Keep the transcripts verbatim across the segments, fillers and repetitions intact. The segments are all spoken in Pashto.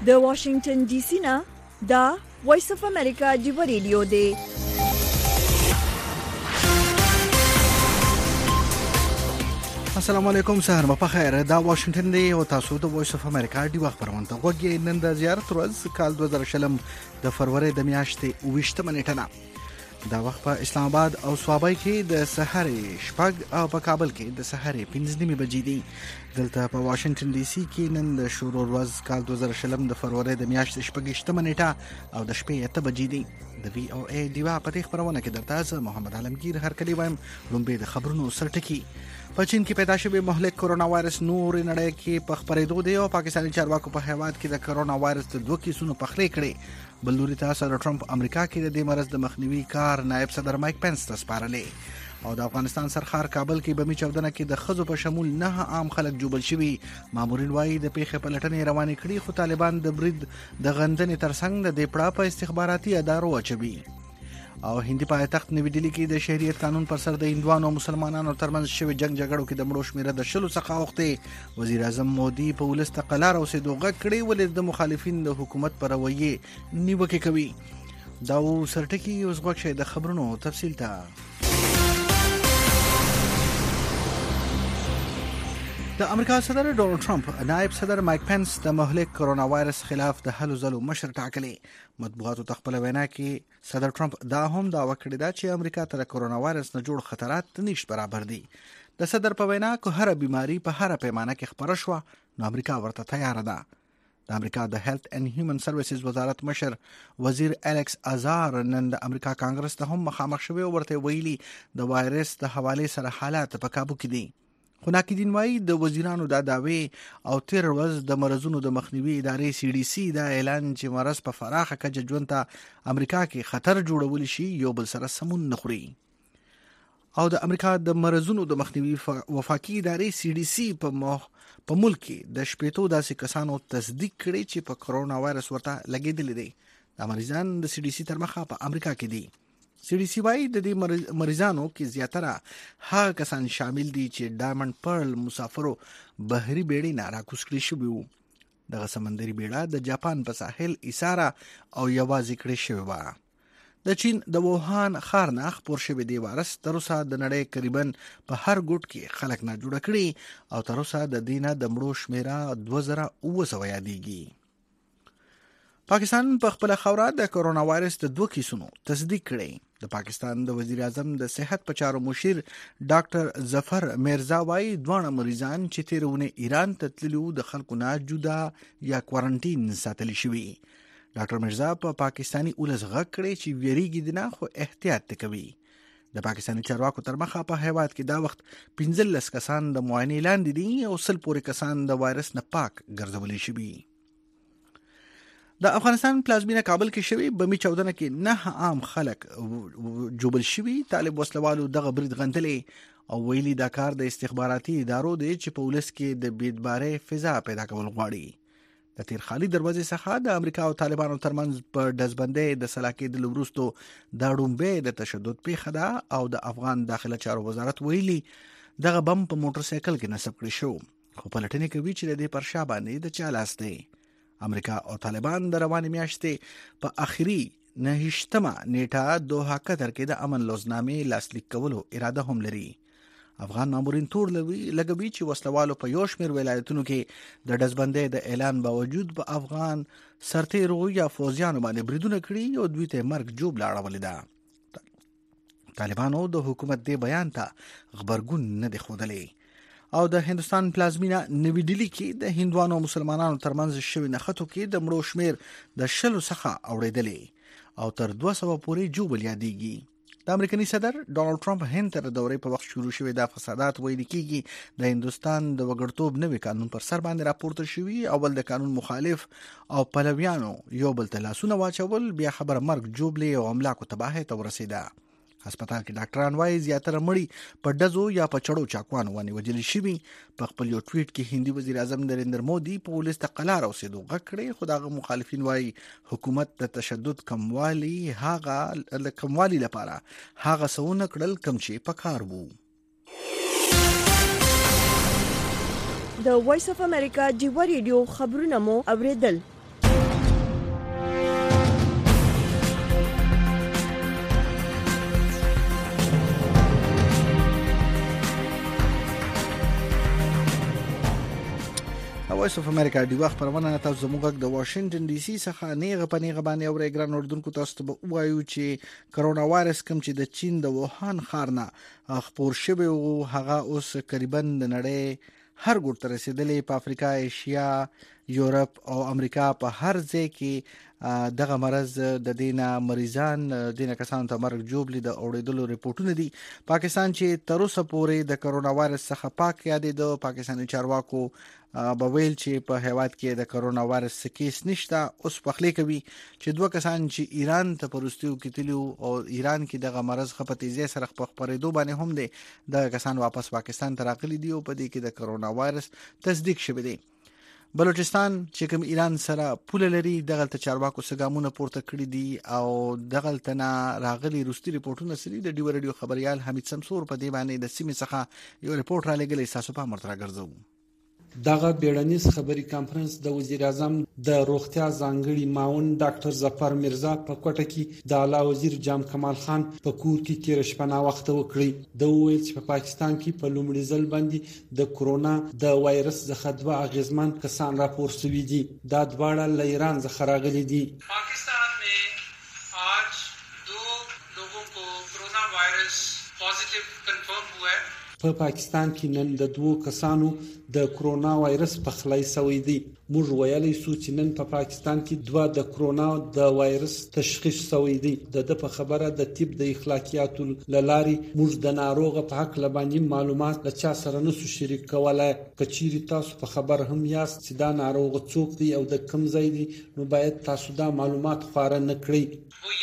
د واشنگټن ډي سي نه دا وایس اف امریکا دی ریډیو دی. السلام علیکم، سهار مو په خیر. دا واشنگټن دی او تاسو د وایس اف امریکا دی وخت پرونته غوږی. نن د زیارت ورځ کال دوه زره شلم د فروری د میاشتې اوویشتمه نیټه نه. دا وخت په اسلام آباد او صوابۍ کې د سحر شپږ او په کابل کې د سحر پنځه نیمې بجې دي. دلته په واشنگټن ډي سي کې نن د شروع ورځ کال دوه زره شلم د فروری د میاشتې شپږشتمه نیټه او د شپې اته بجې دي. د وی او ای دیوا په دې خبرونه کې درته زه محمد عالمگیر هرکلی وایم. لومبه د خبرونو سرټکی. په چین کې پیدا شوی مهلک کرونا وایرس نور نړۍ کې په خبرېدو دی او پاکستاني چارواکو په هیواد کې د کرونا وایرس د دوه کیسونو پخلې کړې. بل لوري ته صدر ټرمپ امریکا کې د دې مرض د مخنیوي کار نائب صدر مایک پنس ته سپارلې. او د افغانستان سرخار کابل کې بمی چودنه کې د خزو په شمول نه عام خلک جوبل شوي. مامورین وايي د پیښې پلټنې روانې کړي، خو طالبان د برید د غندنې ترڅنګ د دې پړه په استخباراتي ادارو اچوي. او هندي پایتخت نوی ډیلی کې د شهریت قانون پر سر د هندوانو او مسلمانانو ترمنځ شوی جنگ جګړو کې د مړو شمیره د شلو څخه اوخته. وزیر اعظم مودي په ولس ته قلار او سیدوغه کړي ولې د مخالفین د حکومت پر رویه نیوکه کوي. دا سرټکی اوس غوښه د خبرونو تفصیل ته. د امریکا صدر ډونالد ټرمپ نائب صدر مایک پنس د مهلک کرونا وایرس خلاف د هلو ځلو مشر ټاکلې. مطبوعاتو ته خپل وینا کې صدر ټرمپ دا هم دا وکړی دا چې امریکا ته د کرونا وایرس نه جوړ خطرات نشي برابر دي. د صدر په وینا کو هر بیماری په هر پیمانه کې خبره شو نو امریکا ورته تیار ده. د امریکا د هیلث اینڈ هیومن سروسز وزارت مشر وزیر الیکس ازار نن د امریکا کانګرس ته هم مخامخ شوی او ورته ویلي د وایرس د حواله سره حالات په کابو کې دي. خو ناکدین وايي د وزیرانو دا داوی او تیر ورځ د مرزونو د مخنیوي ادارې سی ډي سی دا اعلان چې مرز په فراخه کچه ژوند ته امریکا کې خطر جوړول شي یو بل سره سمون نه خوري. او د امریکا د مرزونو د مخنیوي وفاقي ادارې سی ډي سی په مخ په ملک کې د شپېتو داسې کسانو تصدیق کړي چې په کرونا وایرس ورته لګیدل دي. د مریضان د سی ډي سی تر مخه په امریکا کې دي. سی ډي سی وايي د دې مریضانو کې زیاتره هغه کسان شامل دي چې ډایمنډ پرل مسافرو بحري بیړۍ نه راکوز کړي شوي وو. دغه سمندري بیړه د جاپان په ساحل ایساره او یوازې کړي شوې وه. د چین د ووهان ښار نه خپور شوی دی وایرس تر اوسه د نړۍ تقریبا په هر ګوټ کې خلک نه جوړه کړي او تر اوسه د دې نه د مړو شمیره دوه زره اوه سوه یادېږي. پاکستان په خپل خوره د کرونا وایرس د دوه کیسونو تصدیق کړي. د پاکستان د وزیر اعظم د صحت په چارو مشیر ډاکټر ظفر میرزا وايي دوه مریضان چې تیرونه ایران ته تللي د خلکو نه جدا یا کوارنټین ساتل شوي. ډاکټر میرزا په پاکستاني اولس غږ کړي چې ویریږي نه خو احتیاط کوي. د پاکستاني چارواکو تر مخه په هیواد کې دا وخت پنځلس کسان د معاینې لاندې دي او سل پورې کسان د وایرس نه پاک ګرځولي شوي. د افغانستان پلازمینه کابل کې شوی بمی چودنه کې نه عام خلک جوبل شوي. طالب وسلوالو دغه برید غندلې او ویلي دا کار د استخباراتي ادارو دی چې په ولس کې د بیدبارۍ فضا پیدا کول غواړي. د تیر خالي دروازې څخه د امریکا او طالبانو ترمنځ په ډزبندۍ د سلاکې د لوروستو د ډومبې د تشدد پیښه ده او د افغان داخله چارو وزارت ویلي دغه بم په موټر سایکل کې نصب کړی شو. خو پلټنې کوي چې د دې پر شا باندې د چا لاس دی. امریکا او طالبان د روانې میاشتې په اخري نهشتمه نیټه دوحه قطر کې د امن لوزنامې لاسلیک کولو اراده هم لري. افغان مامورین تور لګوي چې وسلوالو په یو شمېر ولایتونو کې د ډزبندۍ د اعلان باوجود په افغان سرتیرو یا فوجیانو باندې بریدونه کړي او دوی ته مرګ جوړ لاړولې ده. طالبانو د حکومت دې بیان ته خبرګون نه دی ښودلی. او د هندستان پلازمینه نوی ډیلی کې د هندوانو او مسلمانانو ترمنځ شوی نښتو کې د مړو شمیر د شلو څخه اوریدلې او تر دوه سوه پورې جوبل یادېږي. د امریکایي صدر ډونالد ټرمپ هند ته د دورې په وخت شروع شوی د فسادات ویل کېږي د هندستان د وګړتوب نوي قانون پر سر باندې راپورته شوی. اول د قانون مخالف او پلویانو یو بل ته لاسونه واچول، بیا خبر مرګ جوبلې او املاکو تباهۍ ته ورسېده. هسپتال کې ډاکټران وايي زیاتره مړي په ډزو یا په چړو چاقوانو باندې وژل شوي. په خپل یو ټویټ کې هندي وزیر اعظم نریندر مودي په ولس ته قلار اوسېدو غږ کړی، خو دغه مخالفین وايي حکومت د تشدد کموالي هغه کموالي لپاره هغه څه کړل کوم چې پکار وو. د وایس اف امریکا جیو ریډیو خبرونه مو اوریدل. وایس اف امریکا دی وخت پرونه تاسو زموږ د واشنگټن ډي سي څخه نیغه پنیغه باندې اوري ګران اردوونکو تاسو ته وایو چې کرونا وایرس کوم چې د چین د ووهان ښار نه خپور شوی او هغه اوس تقریبا د نړۍ هر ګوټ ته رسیدلې په افریقا، ایشیا، یورپ او امریکا په هر ځای کې دغه مرض د دینه مریضان دینه کسانو ته مرګ جوړلی د اوریدلو ریپورتونه دي. پاکستان چې تر اوسه پورې د کرونا وایرس څخه پاک یادې د پاکستاني چارواکو په ویل چې په هیواد کې د کرونا وایرس کیس نشته. اوس پخلی کوي چې دوه کسان چې ایران ته پروستیو کې تلو او ایران کې دغه مرض خپه تیزی سره په خبرېدو باندې هم دي د کسان واپس پاکستان ته راغلي دي او په دې کې د کرونا وایرس تصدیق شوی دی. بلوچستان چې کوم ایران سره پوله لري دغه ته چارواکو سګامونه پورته کړی دي او دغه تنا راغلي روستي ریپورتونه سری د ډیو رادیو خبريال حمید سمسور په دې باندې د سیمې څخه یو ریپورت را لګلې تاسو په مرترا ګرځو. دغه بیړنیز خبري کانفرنس د وزیر اعظم د روغتیا ځانګړي معاون ډاکټر ظفر مرزا په کوټه کې د اعلی وزیر جام کمال خان په کور کې تیر شپه نا وخت وکړي. د ویل چې په پاکستان کې په لومړي ځل باندې د کرونا د وایرس څخه دوه اغیزمن کسان راپور شوي دي. دا دواړه له ایران څخه راغلي دي. پاکستان میں آج دو لوگوں کو کرونا وائرس پازیٹیو کنفرم ہوا ہے. په پاکستان کې نن د دوه کسانو د کرونا وایرس په خلای سوی دی. موږ ویلای سو چې نن په پاکستان کې دوه د کرونا د وایرس تشخیص سوی دی. د د په خبره د طب د اخلاقیاتو لاري موږ د ناروغ په حق لبانی معلومات د چا سره نسو شریک کولای. کچيري تاسو په خبر هم یاست چې دا ناروغ څوک دی او د کم ځای دی نو باید تاسو دا معلومات خبره نکړئ.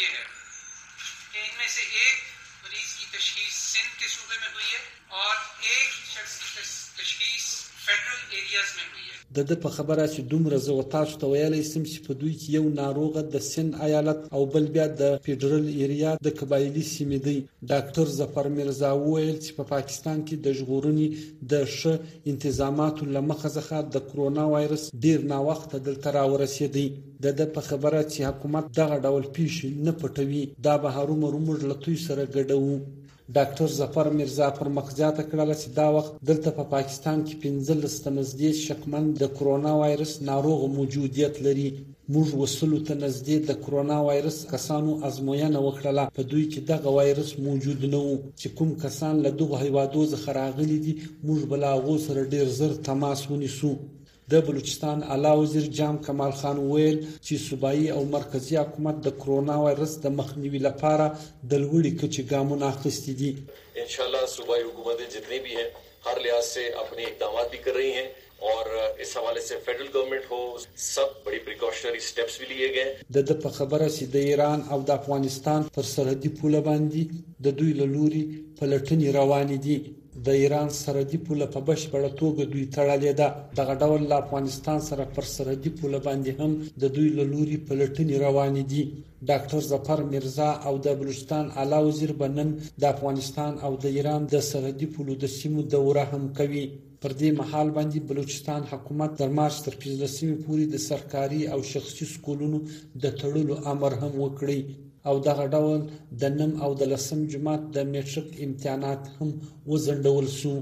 د د په خبره چې دومره زه تاسو ته ویلای سم چې په دوی کې یو ناروغه د سن ایالت او بل بیا د فدرال ایریا د قبایلی سیمې دی. ډاکټر ظفر مرزا ویل چې په پاکستان کې د ژغورنې د ښه انتظاماتو لمخه څخه د کرونا وایرس ډیر نا وخت دلته راورسېدی. د د په خبره چې حکومت دغه ډول پیښې نه پټوي دا به هرومرو موږ له توی سره ګډو. ډاکټر ظفر مرزا پر مخزیاته کړل چې دا وخت دلته په پاکستان کې پنځلس تنزدې شکمن د کرونا وایرس ناروغ موجودیت لري. موږ وسلو ته نزدې د کرونا وایرس کسانو ازموینه وکړه. په دوی کې دغه وایرس موجود نه و. چې کوم کسان له دغه هیوادو څخه راغلي دي موږ بل هغه سره ډیر زر تماس ونیسو. د بلوچستان اعلی وزیر جام کمال خان ویل چې صوبایي او مرکزی حکومت د کرونا وایرس د مخنیوي لپاره د لوړې کچې ګامونه اخیستي دي. انشاءاللہ صوبائی حکومتیں جتنی بھی ہیں ہر لحاظ سے اپنے اقدامات بھی کر رہی ہیں اور اس حوالے سے فیڈرل گورنمنٹ ہو سب بڑی پریکاشنری سٹیپس بھی لیے گئے. د د په خبره چې د ایران او د افغانستان پر سرحدي پوله باندې د دوی له لوري پلټنې روانې دي. د ایران سرحدي پوله په بشپړه توګه دوی تړلې ده. دغه ډول له افغانستان سره پر سرحدي پوله باندې هم د دوی له لوري پلټنې روانې دي. ډاکټر ظفر مرزا او د بلوچستان اعلی وزیر بنن د افغانستان او د ایران د سرحدي پولو د سیمو دوره هم کوي. پر دې مهال باندې بلوچستان حکومت تر مارچ تر پنځلسمې پورې د سرکاري او شخصي سکولونو د تړلو امر هم وکړي او دغه ډول د نم او د لسم جماعت د میټریک امتحانات هم وزندول سو.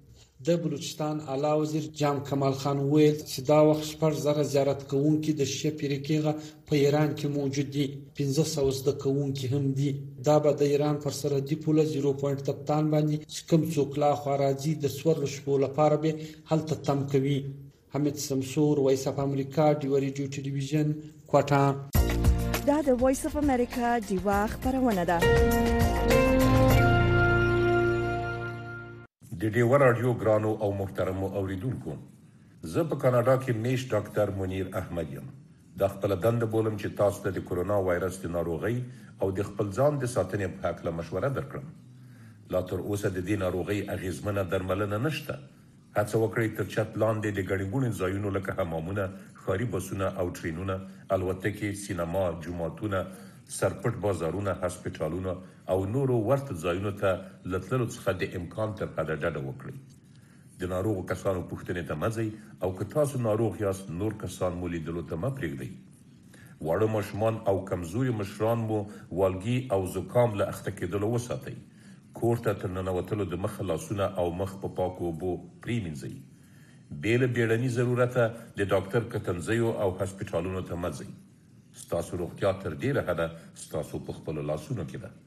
د بلوچستان اعلی وزیر جام کمال خان ویل چې دا وخت شپږ زره زیارت کوونکي د شپې پریکېغه په ایران کې موجود دي. پنځه سوه زده کوونکي هم دي. دا به د ایران پر سرحدي پوله زیرو پوینټ تپتان باندې چې کوم څوک لا خوا راځي د څوارلسو شپو لپاره به هلته تم کوي. حمید سمسور، وایس اف امریکا، ډیو رادیو ټلویزیون، کوټه. دا د وایس اف امریکا ډیوا خبرونه ده. د ډیو رادیو ګرانو او محترمو اوریدونکو، زه په کاناډا کې میش ډاکټر منیر احمد یم. د خپل دند بولم چې تاسو ته د کرونا وایرس د ناروغي او د خپل ځان د ساتنې په اړه مشوره درکړم. لا تر اوسه د دې ناروغي اغیزمنه درملنه نشته. هڅه وکړئ تر چت لاندې د ګڼې ګوڼې ځایونو لکه حمامونه، ښاري بسونه او ټرینونه، الوتکې، سینما، جوماتونه، سرپټ بازارونه، هسپتالونه او نورو ورته ځایونو ته له تللو څخه د امکان تر حده ډډه وکړئ. د ناروغو کسانو پوښتنې ته مه ځئ او که تاسو ناروغ یاست نور کسان مو لیدلو ته مه پرېږدئ. واړه ماشومان او کمزوري مشران مو والګي او زکام له اخته کېدلو وساتئ. کور ته تر ننوتلو د مخه لاسونه او مخ په پاکو اوبو پرېمینځئ. بیل بیړني ضرورت د ډاکټر کتنځیو او هسپټالونو ته مزي. ستاسو روغتیا تر ډیره حده ستاسو په خپل لاسونو کې ده.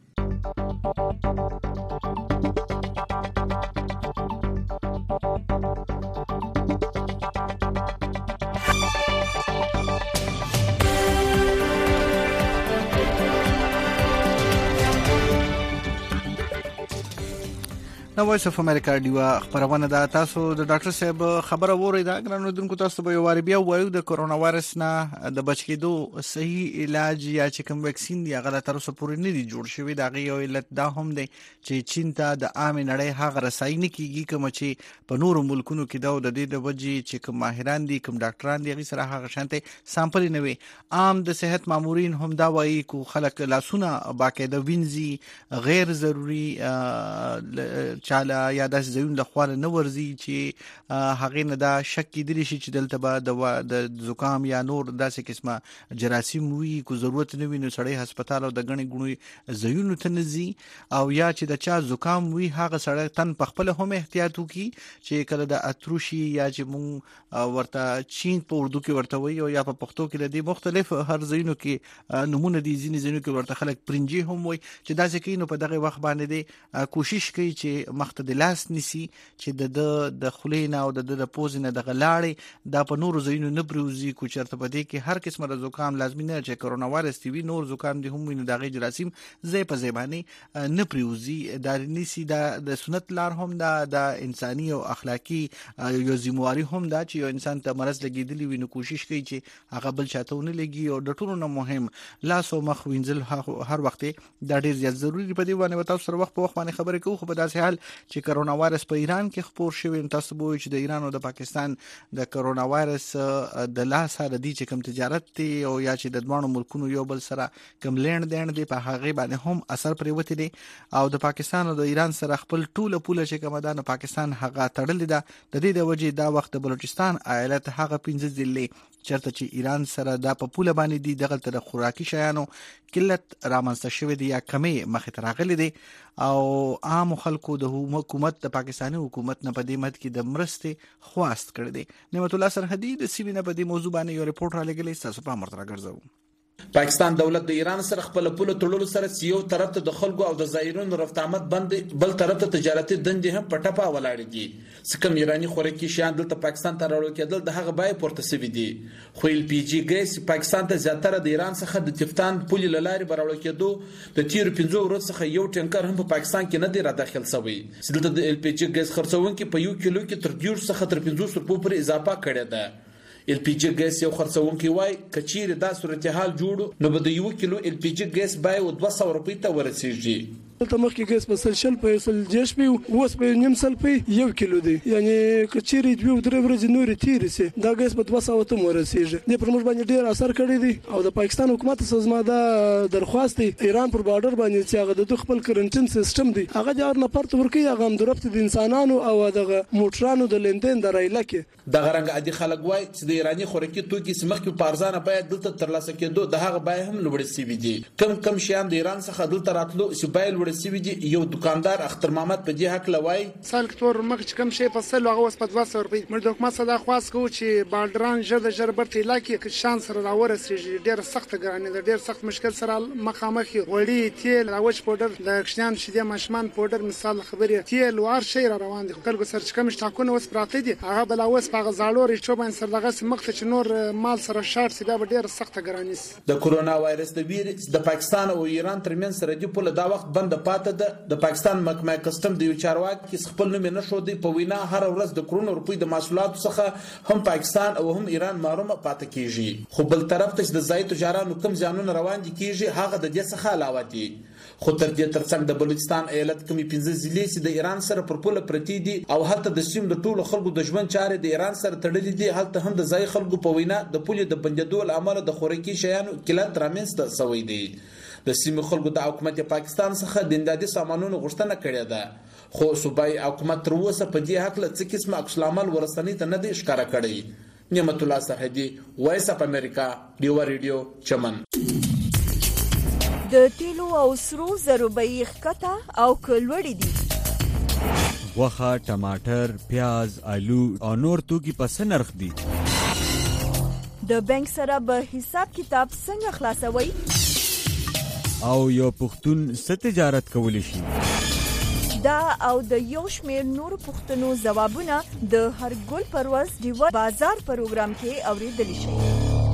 نو وایس اف امریکا ډیوا خبرونه ده. تاسو د ډاکټر صاحب خبره ووري دا ګرانو دونکو تاسو به واری بیا وایو د کورونا وایرس نه د بچ کېدو صحیح علاج یا چې کوم ویکسین دی هغه تر اوسه پورې نه دی جوړ شوی. دا غي یو علت دا هم دی چې چین ته د عام نړۍ هغه رسای نه کیږي کوم چې په نورو ملکونو کې دا د دې د وجې چې کوم ماهران دي کوم ډاکټران دي هغه سره هغه شانته سامپل نه وي. عام د صحت مامورین هم دا وایي کو خلک لاسونه باقاعده وینځي غیر ضروری چاله یا د زوین له خوا نه ورزي چې هغه نه دا شک کیدلی شي چې دلته به د زکام یا نور داسې قسمه جراثیم وي کو ضرورت نه وي نو سړی هسپتال او د غني غونې زوینو ته نزي او یا چې د چا زکام وي هغه سړی تن په خپل هم احتیاط وکي چې کله د اتروشي یا چې مون ورته چین په اردو کې ورته وي او یا په پښتو کې د مختلف هر زوینو کې نمونه دي ځینې زوینو کې ورته خلک پرنجي هم وي چې داسې کینو په دغه وخت باندې دي کوشش کوي چې مخ د لاس نسی چې د د خلینا او د د پوزینه د غلاړې دا په نورو زینو نه بروزي کو چرته بده کې هر قسمه د زکام لازمي نه چې کورونا وایرس تی وی نور زکام دي هم ویني د غي جراثیم زې په زبانی نه بروزي دا نسی دا د سنت لار هم دا د انساني او اخلاقی یو ذمہواری هم دا چې یو انسان ته مرز لګیدلی ویني کوشش کوي چې هغه بل چاته نه لګي او د ټولو نه مهم لاس او مخ وینځل هر وخت دا ډیر زیات ضروری په دی باندې تاسو سره وخت په وخت باندې خبرې کوو. خو په داسې حال چې کورونا وایرس په ایران کې خپور شوی تاسو به چې د ایران او د پاکستان د کورونا وایرس د لاس سره د چې کوم تجارت دی او یا چې د دوه ملکونو یو بل سره کوم لین دین دی په هغه باندې هم اثر پریوتی دی او د پاکستان او د ایران سره خپل ټوله پوله چې کوم د پاکستان هغه تړل دی. د دې د وجې دا وخت د بلوچستان ایالت هغه پنځه ضلع چرته چې ایران سره دا په پوله باندې دی دغه تر خوراکي شیانو قلت رامنځته شوی دی یا کمی مخې ته راغلی دی او عام خلکو د حکومت د پاکستاني حکومت نه په دې مد کې د مرستې خواست کړی دی. نعمت الله سرحدي د سی وی نه په دې موضوع باندې یو ریپورت را لګلی تاسو په امر راګرځو. پاکستان دولت د ایران سره خپل پوله تړلو سره یو طرف ته د خلکو او د زایرونو رفت آمد بند بل طرف ته تجارتي دندې هم پټپا ولاړ دي. سکم ایرانی خوراکي شیان دلته پاکستان ته راوړل کېدل د هغه بای پورته سوي دي. خو ال پی جی ګیس پاکستان ته زیاتره د ایران څخه د تفتان پولې لارې براوړل کېدو د تیر پنځو ورځې څخه یو ټینکر هم په پاکستان کې نه دی را داخل شوی. دلته د ال پی جی ګیس خرڅونکو په یو کیلو کې تر ډیر څخه تر پنځوس روپیو پورې اضافه کړې ده. ال پی جی ګیس یو خرڅونکي وای کچیر دا صورتحال جوړ نو به د یو کیلو ال پی جی ګیس بای او دوه سوه روپۍ ته ورسیږي. دلته مخکې ګیس په سل شل په سل جیش په اوس په نیم سل په یو کیلو دی یعنی کچیر دوه درې ورځې نورې تیرې سي دا ګیس په دوه سوه ته ورسیږي. د پر موږ باندې ډیر اثر کړی دی او د پاکستان حکومت سازمان دا درخواست دی ایران پر بارډر باندې چې هغه د خپل کرنټین سیستم دی هغه د هر نفر ته ورکی هغه هم درپت د انسانانو او دغه موټرانو د لیندین د رایله کې د غرنګ عادي خلک وای چې د ایرانی خوراکي توکي سمخ په ارزانه باید دلته ترلاسه کېدو د هغه بای هم لوړ سی وی دي. کم کم شیان د ایران څخه دلته راتلو چې بای لوړ سی وی دي. یو دکاندار اختر محمد په دې حق لوي سال کتور مخ چې کم شي په سل هغه وس په دوه سوه روپۍ مړ د حکومت صدا خواست کو چې بالډران ژر د ژر برته علاقې کې شان سره راورسېږي ډېر سخت ګرانې ده ډېر سخت مشکل سره مخامخ وړي تیل راوچ پودر د کښنان شیدې ماشمان پودر مثال خبرې تیل وار شي را روان دي خلکو سره چې کم شتاکونه وس پراته دي هغه بل اوس په غزالو ریچو باندې سره دغه مخ ته نور مال سره شارټ سی بیا ډېر سخت ګرانې د کورونا وایرس د ویر د پاکستان او ایران ترمن سره دی په دا وخت بند پاته ده. د پاکستان محکمه کسٹم د یو چارواکي کې خپل نوم نه شو دی په وینا هر ورځ د کرونا روپۍ د محصولاتو څخه هم پاکستان او هم ایران محروم پاتې کیږي. خو بل طرف ته د ځای تجارانو کم ځانونه روان دي کیږي هغه د دې څخه علاوه دي. خو تر دې ترڅنګ د بلوچستان ایالت کمی پنځه ضلع چې د ایران سره پر پوله پرتی دي او هلته د سیم د ټولو خلکو د ژوند چارې د ایران سره تړلې دي هلته هم د ځای خلکو په وینا د پولې د بندیدو لامل د خوراکي شیانو قلت رامنځته شوی دی. د سیمې خلکو د حکومت پاکستان څخه د امدادي سامانونو غوښتنه کړې ده خو صوبایي حکومت تر اوسه په دې حق له څه قسمه عکس العمل ورسنۍ ته نه دی ښکاره کړی. نعمت الله سرحدي وایس اف امریکا ډیوا ریډیو چمن. د تیلو او سرو زرو بیې ښکته او کلوړې دي غوښه، ټماټر، پیاز، آلو او نور توکي په څه نرخ دي؟ د بانک سره به حساب کتاب څنګه خلاصوي؟ او یو پښتون څه تجارت کولی شي؟ دا او د یو شمېر نورو پوښتنو ځوابونه د هر ګل پر ورځ ډیوه بازار پروګرام کې اورېدلی شئ.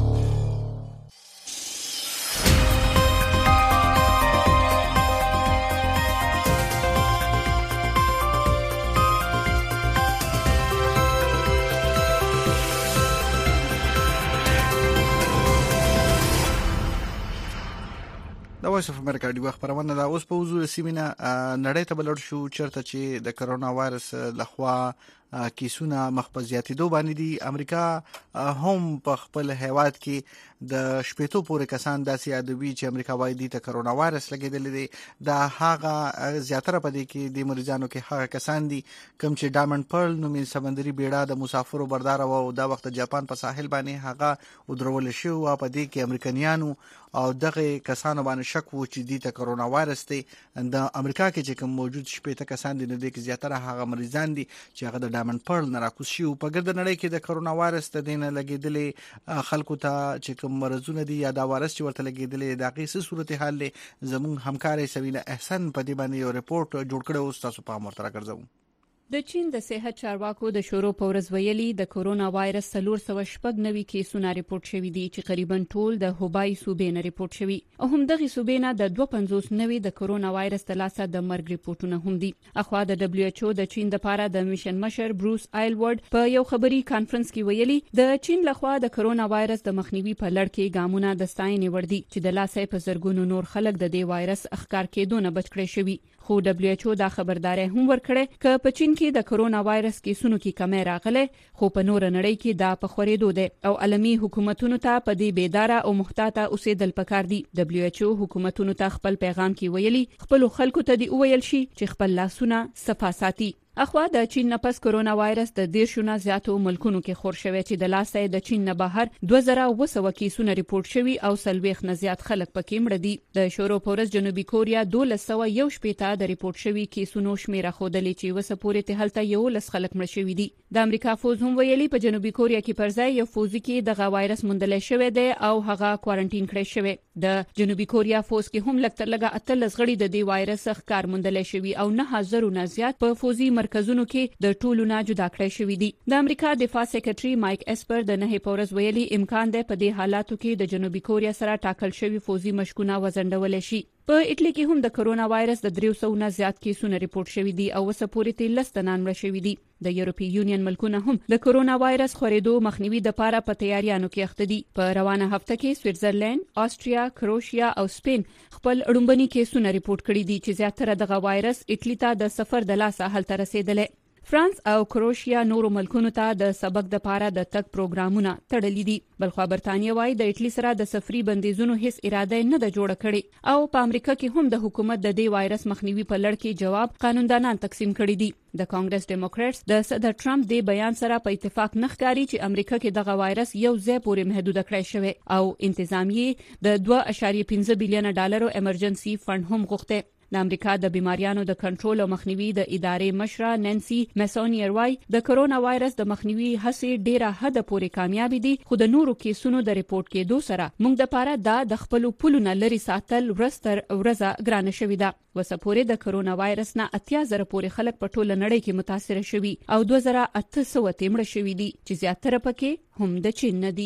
د وایس اف امریکا دی خبرونه دا اوس په حضور سیمینه نړۍ ته بلل شو چرته چې د کرونا وایرس لخوا کیسونه مخبزياتي دو باندې دي. امریکا هم په خپل هیواد کې د شپېتو پورې کسان داسې ادوی چې امریکا وایي دي ته کرونا وایرس لګیدل دي. دا هغه زیاتره پدې کې د مریضانو کې هغه کسان دي کوم چې ډایمنډ پرل نومي سمندري بیړه د مسافرو بردار او د وخت جاپان په ساحل باندې هغه ودرول شو او پدې کې امریکایانو او دغه کسانو باندې شک وو چې دي ته کرونا وایرس دی. د امریکا کې چې کوم موجود شپېته کسان دي نو د کې زیاتره هغه مریضان دي چې هغه د ډایمنډ پرل نه راکوز شي. په ګرد نړۍ کې د کرونا وایرس د دینه لګیدلې خلکو ته چې کوم مرزونه دي یا دا وایرس چې ورته لګیدلې د هغې صورتحال زموږ همکارې سوینه احسن په دې باندې یو رپورټ جوړ کړی او تاسو په امر تر راګرځو. د چین د صحت چارواکو د شورو په ورځ ویلي د کرونا وایرس څلور سوه شپږ نوي کیسونه ریپورت شوي دي چې تقریبا ټول د هوبای صوبې نه ریپورت شوي او هم دغه صوبې نه د دوه پنځوس نوي د کرونا وایرس د لاسه د مرګ ریپورتونه هم دي. اخوا د دبليو ایچ او د چین د لپاره د میشن مشر بروس آیلورد په یو خبري کانفرنس کې ویلي د چین لخوا د کرونا وایرس د مخنیوي په لړ کې ګامونه د ستاینې وړ دي چې د لاسه په زرګونو نور خلک د دې وایرس اخکار کېدو نه بچ کړي شوي. خو دبليو ایچ او دا خبرداري هم ورکړه ک په چین کې د کرونا وایرس کیسونو کې کمی راغله خو په نور نړۍ کې دا په خورېدو ده او عالمي حکومتونو ته په دې بیداره او محتاطه اوسېدل پکار دي. دبليو ایچ او حکومتونو ته خپل پیغام کې ویلي خپل خلکو ته دی ویل شي چې خپل لاسونه صفا ساتي. اخوا د چین نه پس کرونا وایرس د دیرشونه زیاتو ملکونو کې خور شوی چې د لاسه د چین نه بهر دوه زره اوه سوه کیسونه ریپورت شوي او سلويخ نه زیات خلک پکې مړه دي. د شورو پورس جنوبي کوریا دولس سوه یو شپېته د ریپورت شوي کیسونو شمیره ښودلې چې وسه پورې ته هلته یو لس خلک مړه شوي دي. د امریکا فوز هم ویلي په جنوبي کوریا کې پرځای یو فوزي کې د وایرس موندل شوی دی او هغه کوارنټین کړی شوی. د جنوبي کوریا فوز کې هم لکتر لګه اتلس غړي د دې وایرس ښکار موندل شوی او نه هزار نه زیات په فوزي مرکزونو کې د ټولو نه جدا کړی شوی دي. د امریکا دفاع سیکریټري مایک اسپر د نه پورز ویلي امکان دی په دې حالاتو کې د جنوبي کوریا سره ټاکل شوی فوزي مشکونه وزندول شي. په اټلی کې هم د کرونا وایرس د درې سوه نه زیات کیسونه ریپورت شوي دي او وسه پورې ته لس تنان مړه شوي دي. د یورپی یونین ملکونه هم د کرونا وایرس خورېدو مخنیوي د پاره په تیاریانو کې اخته دي. په روانه هفته کې سویټزرلند، آسټریا، کروشیا او سپین خپل اړومبني کیسونه ریپورت کړي دي چې زیاتره دغه وایرس اټلی ته د سفر د لاسه حل تر رسیدلې. فرانس او کروشیا نورو ملکونو ته د سبق د پاره د تک پروګرامونه تړلې دي. بلخو برتانیه وايي د اټلی سره د سفري بندیزونو هیڅ اراده نه ده جوړه کړې او په امریکا کې هم د حکومت د دې وایرس مخنیوي په لړ کې جواب قانوندانان تقسیم کړي دي. د کانګرس ډیموکراتس د صدر ټرمپ د بیان سره په اتفاق نه ښکاري چې امریکا کې دغه وایرس یو ځای پورې محدود کړی شوی او انتظامیه د دوه اعشاریه پنځه بلین ډالرو ایمرجنسي فند هم غوښته. د امریکا د بیماریانو د کنټرول او مخنیوي د ادارې مشره نانسي میسونیر وايي د کرونا وایرس د مخنیوي هڅې ډیره حد پورې کامیاب دي خو د نورو کیسونو د ریپورت کېدو سره موږ د پاره دا د خپل پولونه لري ساتل ورستر ورځه ګرانه شوې ده. وسه پورې د کرونا وایرس نه اتیا زره پورې خلک په ټوله نړۍ کې متاثر شوي او دوه زره اته سوه تیمړه شوي دي چې زیاتره پکې هم د چین نه دي.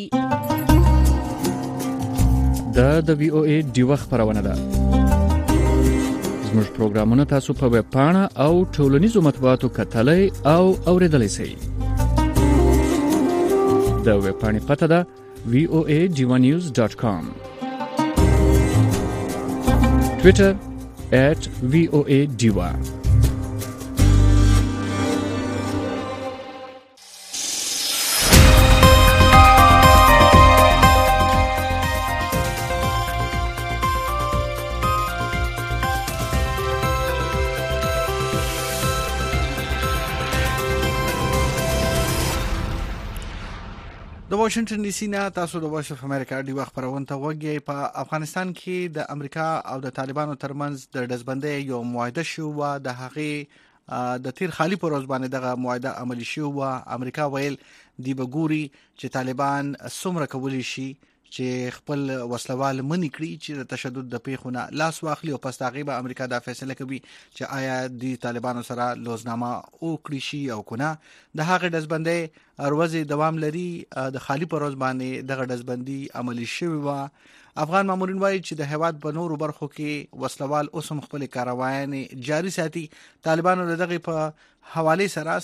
دا د وی او ای ډیوه خبرونه ده. زموږ پروګرامونه تاسو په ویب پاڼه او ټولنیزو مطبوعاتو کتلای او اوریدلای شئ. د ویب پاڼې پته ده وی او ای ډیوه نیوز ډاټ کام. ټویټر at وی او ای ډیوه. د واشنگټن ډي سي نه تاسو د وایس اف امریکا دی خبرونه ته وګورئ. په افغانستان کې د امریکا او د طالبانو ترمنځ د دزبندۍ یو معاهده شو و د هغې د تیر خالی پر ورځ باندې دغه معاهده عملی شو و امریکا ویل دی بګوري چې طالبان څومره کولی شي چې خپل وسلوال منی کړی چې د تشدد د پیښونه لاس واخلي او پس هغه به امریکا دا فیصله کوي چې آیا د طالبانو سره لوزنامه او کړی شي او کنه. د هغه دزبندۍ اروازي دوام لري. د خالی پر ورځ باندې دغه دزبندي عملی شوی و. افغان مامورین وایي چې د هواد په نورو برخو کې وسلوال اوسم خپل کاروان جاری ساتي. طالبانو دغه په حواله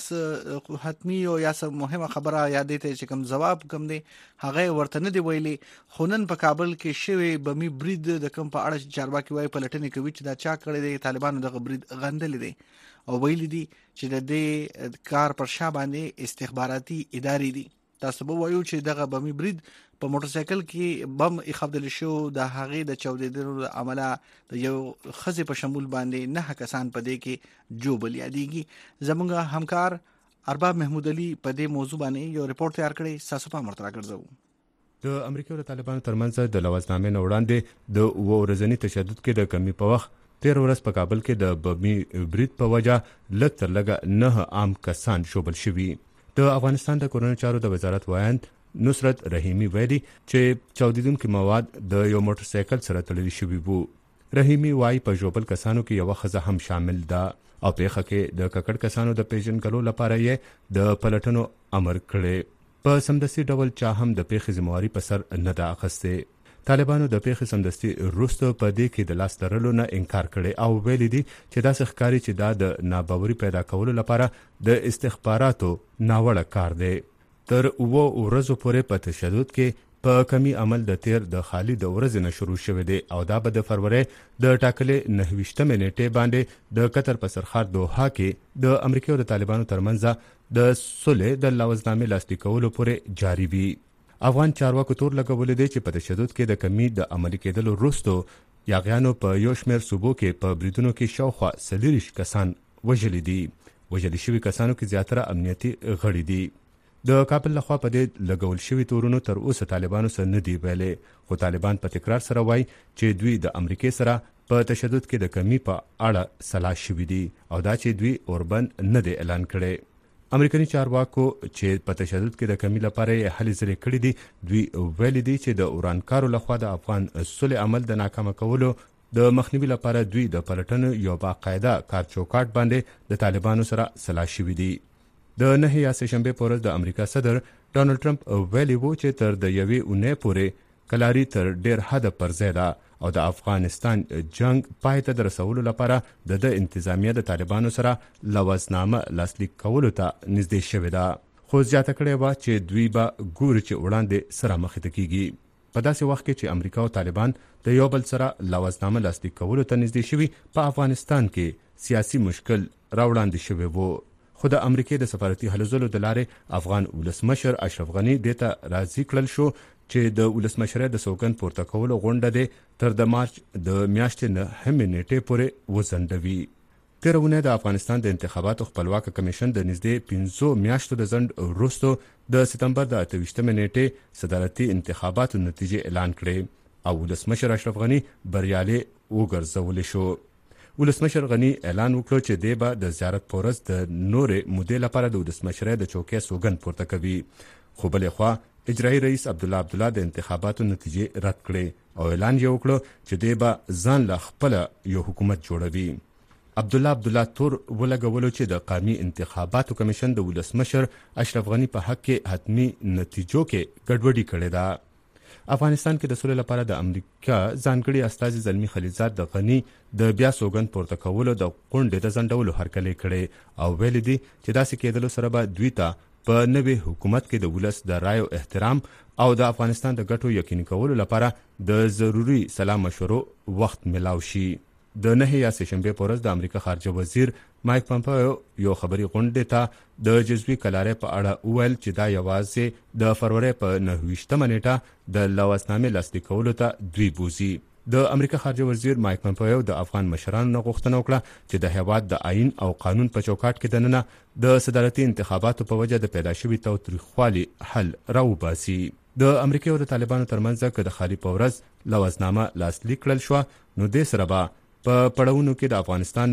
سره حتمی او یا سم مهمه خبره یادې ته چې کوم جواب کوم دی هغه ورته نه دی ویلي. خونن په کابل کې شوی بمی برید د کوم په اړه چارواکي وایي پلټنې کوي چې دا چا کړی دی. طالبانو دغه برید غندل دي او ویلي دي چې د دې کار پر شا باندې استخباراتي ادارې دي. تاسو به وایو چې دغه بمی برید په موټر سایکل کې بم اخبدل شو. د هغې د چودېدلو عمله د یو خزې په شمول باندې نه کسان په دې کې جوبل یادېږي. زموږ همکار ارباب محمود علي په دې موضوع باندې یو ریپورت تیار کړی. ساسو په مرترا ګرځو. د امریکا او طالبانو ترمنځ د لوازنامې نه وړاندې د ورځنی تشدد کې د کمی په وخت تیر ورځ په کابل کې د بمی برید په وجه لږ تر لږه نه عام کسان شوبل شوي. د افغانستان د کورونو چارو د وزارت وایند نصرت رحیمی ویلي چې چاودیدونکو مواد د یو موټر سایکل سره تړلي شوي وو. رحیمی وایي په جوبل کسانو کې یو خزه هم شامل ده او پیښه کې د ککړ کسانو د پیژنګلو لپاره یې د پلټنو امر کړی. په سمدستي ډول چا هم د پیښې ذمہواری په سر نه ده اخیستې. طالبانو د پیښې سمدستي وروسته په دې کې د لاس تړلو نه انکار کړی او ویلي دي چې دا ښکاري چې دا د ناباوري پیدا کولو لپاره د استخباراتو ناوړه کار دی. تر اوو ورځو پورې په تشدد کې په کمی عمل د تیر د خالی د ورځې نه شروع شوی دی او دا به د فروری د ټاکلې نهه ویشتمې نیټې باندې د قطر په سرحد دوحه کې د امریکا او د طالبانو ترمنځ د صلح د لوازنامې لاسلیک کولو پورې جاری وي. افغان چارواکو تور لګولې دي چې په تشدد کې د کمی د عملي کېدلو وروسته یاغیانو په یو شمېر صوبو کې په بریدونو کې شاوخوا څلوېښت کسان وژلي دي. وژل شوي کسانو کې زیاتره امنیتي غړي دي. د کابل لخوا په دې لګول شوي تورونو تر اوسه طالبانو سره نه دی ویلي، خو طالبان په تکرار سره وایي چې دوی د امریکای سره په تشدد کې د کمی په اړه سلا شوي دي او دا چې دوی اوربند نه دی اعلان کړی. امریکایي چارواکو چې په تشدد کې د کمی لپاره یې هلې ځلې کړي دي، دوی ویلي دي چې د اورانکارو لخوا د افغان صلح عمل د ناکامه کولو د مخنیوي لپاره دوی د پلټنو یو باقاعده کار چوکاټ باندې د طالبانو سره سلا شوي دي. د نهه یا سه شنبې په ورځ د امریکا صدر ډانلډ ټرمپ ویلي وو چې تر د یوې اونۍ پورې کلاري تر ډیر حد پر ځای ده او د افغانستان جنگ پای ته د رسولو لپاره د د انتظامیه د طالبانو سره لوازنامه لاسلیک کولو ته نږدې شوې ده. خو زیاته کړې وه چې دوی به ګوري چې وړاندې سره مخې ته کیږي. په داسې وخت کې چې امریکا او طالبان د یو بل سره لوازنامه لاسلیک کولو ته نږدې شوي، په افغانستان کې سیاسي مشکل راوړاندې شوی وو. خو د امریکای د سفارتي هلو ځلو د لارې افغان ولسمشر اشرف غني دې ته راضي کړل شو چې د ولسمشر د سوګند پورته کولو غونډه دې تر د مارچ د میاشتې نهمې نیټې پورې وځنډوي. تېره اونۍ د افغانستان د انتخاباتو خپلواکه کمیشن د نږدې پنځو میاشتو د ځنډ وروسته د سپتمبر د اته ویشتمې نیټې صدارتي انتخاباتو نتیجې اعلان کړې او ولسمشر اشرف غني بریالي وګرځولی شو. ولسمشر غني اعلان وکړ چې دی به د زیارت په ورځ د نورې مودې لپاره د ولسمشرۍ د چوکۍ سوګند پورته کوي. خو بلې خوا اجرایي رئیس عبدالله عبدالله د انتخاباتو نتیجې رد کړې او اعلان یې وکړ چې دی به ځان له خپله یو حکومت جوړوي. عبدالله عبدالله تور ولګولو چې د قومي انتخاباتو کمیشن د ولسمشر اشرف غني په حق کې حتمی نتیجو کې ګډوډي کړې ده. افغانستان کې د سولې لپاره د امریکا ځانګړي استازي زلمي خلیلزاد د غني د بیا سوګند پورته کولو د غونډې د ځنډولو هرکلی کړی او ویلي دي چې داسې کېدلو سره به دوی ته په نوې حکومت کې د ولس د رایو احترام او د افغانستان د ګټو یقیني کولو لپاره د ضروري سلا مشورو وخت ملاو شي. د نهه یا سه شنبې په ورځ د امریکا خارجه وزیر مایک پامپیو یو خبري غونډې ته د جزوي کلارې په اړه وویل چې دا یوازې د فروری په نهه ویشتمه نیټه د لوازنامې لاسلیک کولو ته دوی بوزي. د امریکا خارجه وزیر مایک پامپیو د افغان مشرانو نه غوښتنه وکړه چې د هیواد د آئین او قانون په چوکاټ کې دننه د صدارتي انتخاباتو په وجه د پیدا شوي تاوتریخوالي حل راوباسي. د امریکا او د طالبانو ترمنځ که د خالي په ورځ لوازنامه لاسلیک کړل شوه، نو دې سره به په پړاوونو کې د افغانستان نه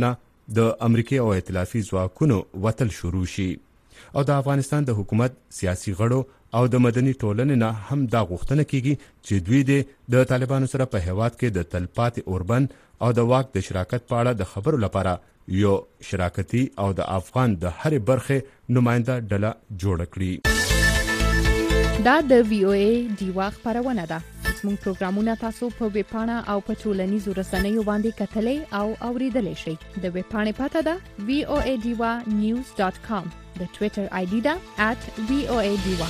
د امریکای او ائتلافي ځواکونو وتل شروع شي او د افغانستان د حکومت سیاسي غړو او د مدني ټولنې نه هم دا غوښتنه کیږي چې دوی د طالبانو سره په هیواد کې د تلپاتې اوربند او د واک د شراکت په اړه د خبرو لپاره یو شراکتي او د افغان د هرې برخې نماینده ډله جوړه کړي. دا د وی او ای دیوا خبرونه ده. زموږ پروګرامونه تاسو په ویب پاڼه او په ټولنیزو رسنیو باندې کتلای او اوریدلای شئ. د ویب پاڼې پته ده وی او ای دیوا نیوز ډاټ کام. د ټوئیټر آی ډي ده ات وی او ای دیوا.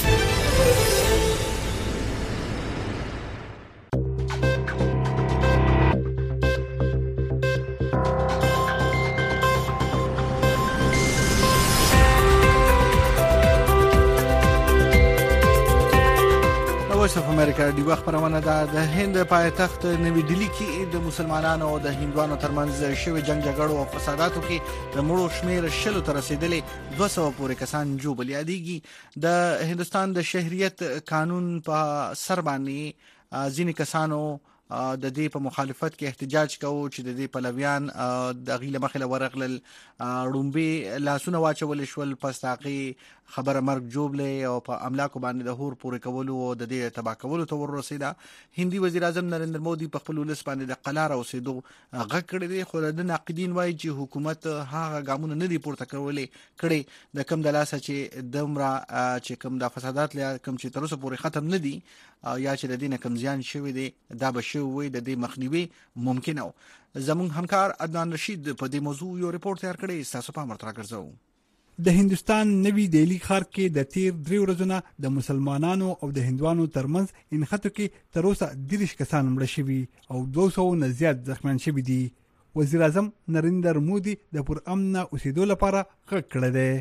وایس اف امریکا دی وخت پرونه ده د هند پایتخت نوی ډیلی کې د مسلمانانو او د هندوانو ترمنځ شوی جنگ جګړو او فساداتو کې د مړو شمیر شلو تر رسیدلې دوه سوه پورې کسان جوړ یادېږي. د هندستان د شهریت قانون په سر باندې ځینې کسانو د دې په مخالفت کې احتجاج کوو چې د دې پلویان د غیله مخله ورغلل رومبي لاسونه واچول شول پس تاقي خبره مرګ جوړلې او په املاکو باندې د هور پورې کولو او د دې تباہ کولو ته ورسېده. هندي وزیر اعظم نریندر مودي په خپل ولس باندې د قلار او سیدو غږ کړی دی خو د ناقدین وایي چې حکومت هغه ګامونه نه دی پورته کولې کړي د کم د لاسه چې دمره چې کم د فسادات لري کم چې تر اوسه پورې ختم نه دي یا چې د دې کم زیان شوی دی دا به شوی د دې مخنیوي ممکن او زموږ همکار عدنان رشید په دې موضوع یو ریپورت تیار کړی تاسو په مرتبه ګرځو. د هندستان نوی دهلی ښار کې د تیر درې ورځې نه د مسلمانانو او د هندوانو ترمنځ انخته کې تر اوسه دېرش کسان مړه شوي او دوه سوه نه زیات زخمیان شوي دي. وزیر اعظم نریندر مودي د پرامن اوسېدو لپاره غږ کړی دی.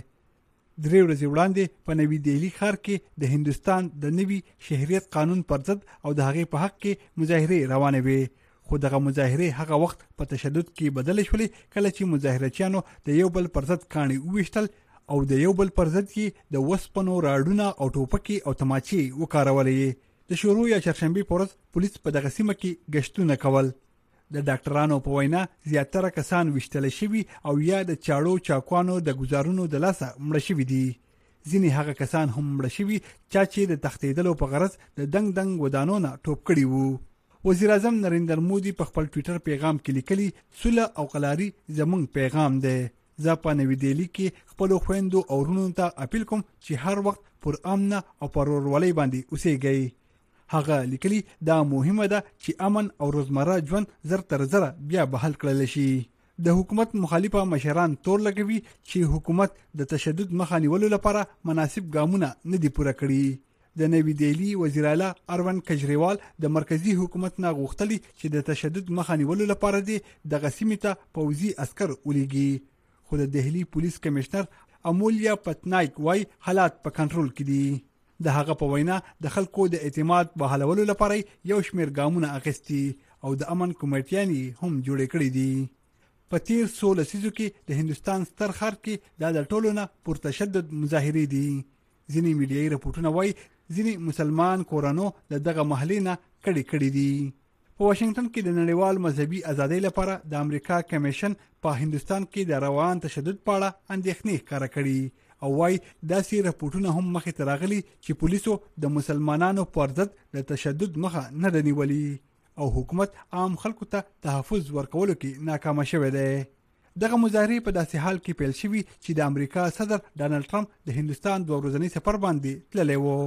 درې ورځې وړاندې په نوی دهلی ښار کې د هندستان د نوي شهریت قانون پر ضد او د هغې په حق کې مظاهرې روانې وې خو دغه مظاهرې هغه وخت په تشدد کې بدل شولې کله چې مظاهرچیانو د یو بل پر ضد کاڼي وویشتل او د یو بل پر ضد کې د وسپنو راډونه او ټوپکې او تماچې وکارولې. د شروع یا چهارشنبې په ورځ پولیس په دغه سیمه کې گشتونه کول. د ډاکټرانو په وینا زیاتره کسان وشتل شوي او یا د چاړو چاکوانو د گزارونو د لاسه مړه شوي دي. ځینې هغه کسان هم مړه شوي چا چې د تښتېدلو په غرض د دنګ دنګ ودانونو ټوپ کړي وو. وزیر اعظم نریندر مودي په خپل ټوئیټر پیغام کې لیکلي سوله او قلاري زموږ پیغام دی. زه په نوی دهلی کې خپل خويندو او ورونو ته اپیل کوم چې هر وخت پر امن او پر ورولۍ باندې اوسېږي. هغه لیکلي دا مهمه ده چې امن او روزمره ژوند زر تر زر بیا بحال کړل شي. د حکومت مخالفه مشران تور لګوي چې حکومت د تشدد مخه نیولو لپاره مناسب ګامونه نه دي پوره کړي. د نوی دهلی وزیر اعلی اروند کجریوال د مرکزی حکومت نه غوښتلی چې د تشدد مخه نیولو لپاره د غسیمه ته پوځي عسكر ولېږي. خو د دهلی پولیس کمشنر امولیا پتنایک وای حالات په کنټرول کې دي. د هغه په وینا د خلکو د اعتماد بحالولو لپاره یو شمېر ګامونه اخیستي او د امن کمیټیانې هم جوړې کړې دي. په تیر څو لسیزو کې د هندستان ستر ښار کې د ټولو نه پرتشدد مظاهرې دي. ځینې میډیایي راپورټونه وایي ځینې مسلمان کورانو د دغه محلې نه کډې کړې دي. په واشنگټن کې د نړیوال مذهبي ازادۍ لپاره د امریکا کمیشن په هندستان کې د روان تشدد په اړه اندېښنې ښکاره کړي او وايي داسې راپورټونه هم مخې ته راغلي چې پولیسو د مسلمانانو پر ضد د تشدد مخه نه ده نیولې او حکومت عام خلکو ته تحفظ ورکولو کې ناکام شوی دی. دغه مظاهرې په داسې حال کې پیل شوي چې د امریکا صدر ډانلډ ټرمپ د هندستان دوه ورځنی سفر باندې تللی و.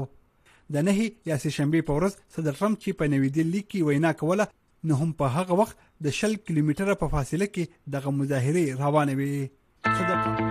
د نهي یا سه شنبې په ورځ صدر ټرمپ چې په نوی دهلی کې وینا کوله نو هم په هغه وخت د شل کیلومتره په فاصله کې دغه مظاهرې روانې وې. صدر